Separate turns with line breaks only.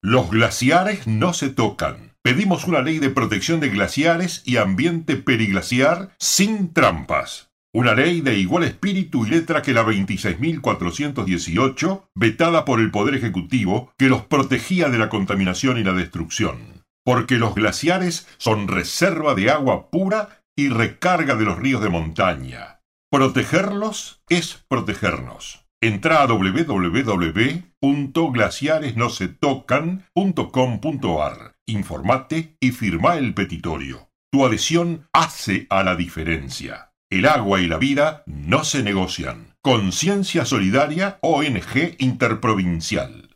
Los glaciares no se tocan. Pedimos una ley de protección de glaciares y ambiente periglaciar sin trampas. Una ley de igual espíritu y letra que la 26.418, vetada por el Poder Ejecutivo, que los protegía de la contaminación y la destrucción. Porque los glaciares son reserva de agua pura y recarga de los ríos de montaña. Protegerlos es protegernos. Entra a www.glaciaresnosetocan.com.ar, informate y firma el petitorio. Tu adhesión hace a la diferencia. El agua y la vida no se negocian. Conciencia Solidaria, ONG Interprovincial.